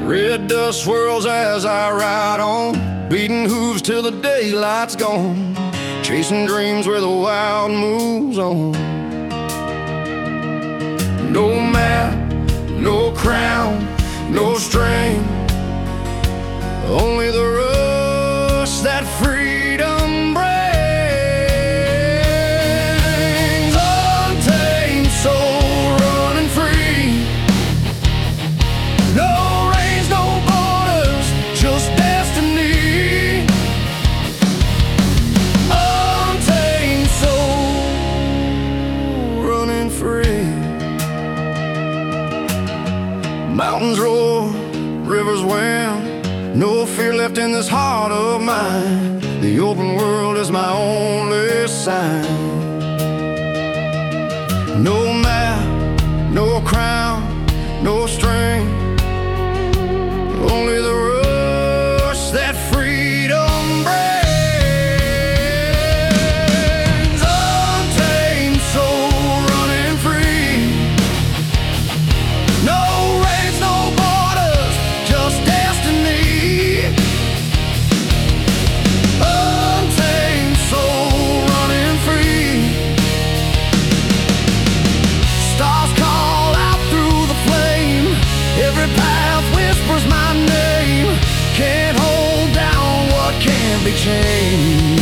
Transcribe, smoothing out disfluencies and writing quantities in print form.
Red dust swirls as I ride on, beating hooves till the daylight's gone, chasing dreams where the wild moves on. No map, no crown, no strength, only the rush that freedom brings. Untamed soul running free. No reins, no borders, just destiny. Untamed soul running free. Mountains roar, rivers wham, no fear left in this heart of mine. The open world is my only sign. No map, no crown, no strength, only the rush that freedom brings. Untamed soul running free. No reins, no borders, just destiny. Untamed soul running free. Stars call out through the flame. Every path whispers my name. Can't hold down what can't be changed.